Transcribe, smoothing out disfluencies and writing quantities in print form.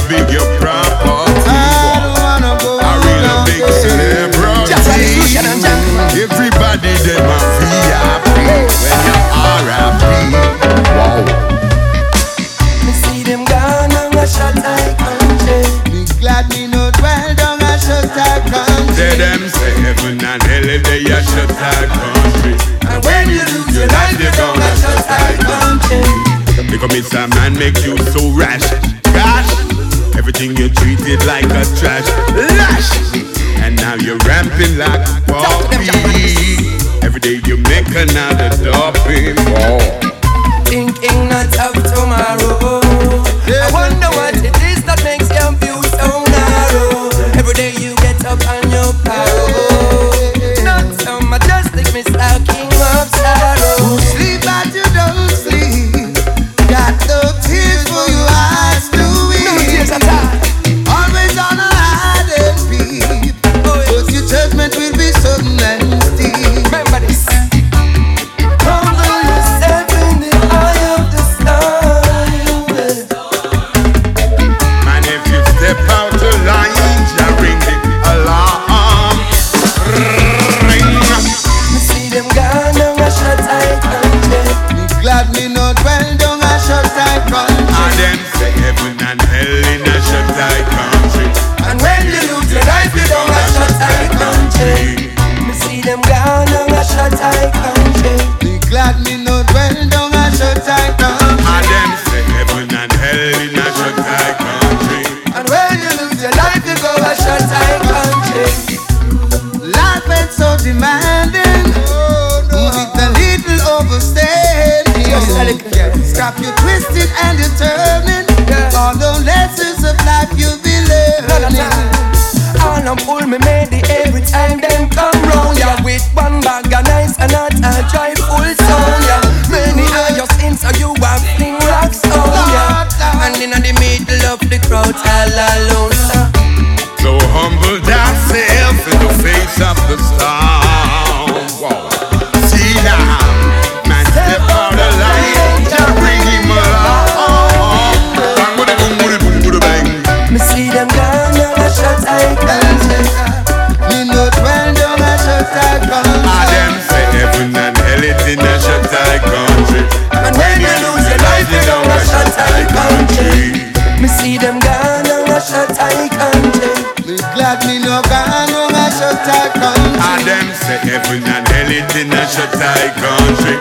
big your property. I don't wanna go a real big celebrity. Everybody them a VIP when you R.I.P. Wow. Me see them gone on a shot like country. Me glad me no dwell down a shot like country. Say them say heaven and hell they a shot like country. And when you lose your life you gonna shot like country. Because Mr. Man make you so rash. Gosh, everything you treated like a trash. Lash. And now you're ramping like a puppy. Every day you make another topping. Thinking not of tomorrow. I wonder what it is that makes your view so narrow. Every day you get up on your power. Not so majestic, Mr. King of Sorrow. Sleep but you don't sleep. Got no tears for your eyes to weep. No tears at all. Always on a hide and peep. But your judgment will be sudden and steep. Remember this. Humble yourself in the eye of the storm. Man, if you step out of line, just ring the alarm. Ring. Me see them gone on a shot like country. Me glad me not dwell down a shot like country. And them say heaven and hell in a shot like country. And when you lose your life you don't a shot like country. Me see them gone on a shot like country. Me glad me not dwell down a shot like country. And them say heaven and hell in a shot like country. And when you lose your life you go a shot like country. Life ain't so demanding. Move it a little overstanding. Stop you twisting and you turning. All the lessons of life you be learning. All them pull me made every time them come round. Yeah, with one bag of nice and not a joyful sound. Yeah, many are your sins so you have fling rocks on. Yeah, and in the middle of the crowd all alone. So humble thyself in the face of the storm. Wow. See now, man, step out of line, just bring him along. Bang, booty, boom, booty, boom, booty, bang. Me see them gone on a shot like country. Me no dwell down a shot like country. And them say heaven and hell it in a shot like country. And when you lose your life you don't a shot like country. Me see them gone on a shot like country. Me glad me no gone on a shot like country. And them say heaven and hell it in a shot like country.